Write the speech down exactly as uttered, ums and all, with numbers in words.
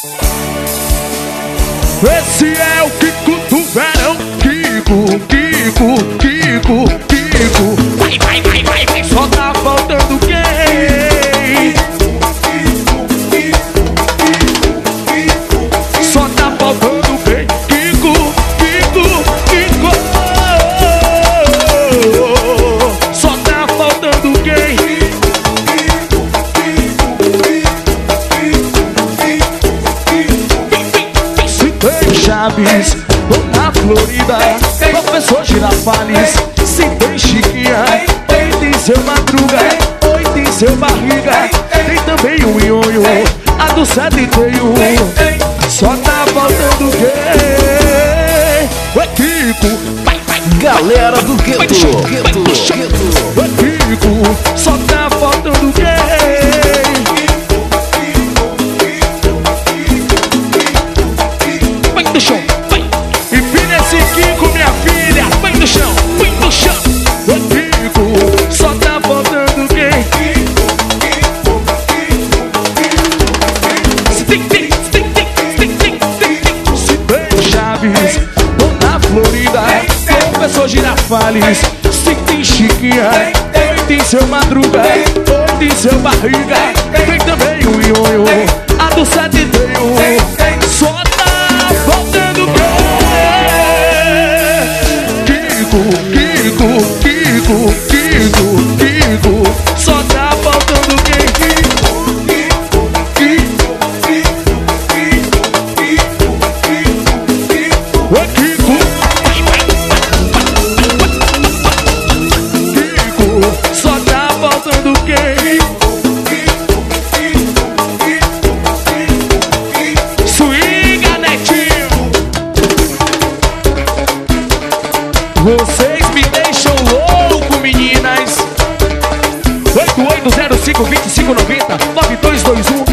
Esse é o Kiko do verão. Kiko, Kiko, Kiko, Kiko. Vai, vai, vai, vai, vai. Só tá faltando quem? Só tá faltando quem? Kiko, Kiko, Kiko. Só tá faltando quem? Se tem Chaves, tô na Florida. Professor Girafales, se tem Chiquinha. Oi, tem seu Madruga. Oi, tem seu Barriga. Tem também o Nhonho, a do sete tem um. Só tá faltando quem? É Kiko, vai, vai, Galera do Gueto, Gueto, Gueto. É Kiko, só tá faltando quem? Vai no chão, vai. Empina esse Kiko, minha filha. Vai no chão, vai no chão. É Kiko, só tá faltando quem? Se tem, tem, se tem, tem, se tem, tem, tem, tem. Se tem Chaves, tô na Florida. Professor Girafales, se tem Chiquinha. Oi, tem seu Madruga. Oi, tem seu Barriga. Tem também o Nhonho, a do sete tem um. Só tá faltando quem? Kiko, Kiko, Kiko, Kiko, Kiko. Só tá faltando quem? Kiko, Kiko, Kiko, Kiko, Kiko, Kiko, Kiko, Kiko. É Kiko, Kiko, só tá faltando quem? Swinga, Netinho. Vocês me deixam louco, meninas. Oito oito zero cinco, dois cinco nove zero, nove dois dois um.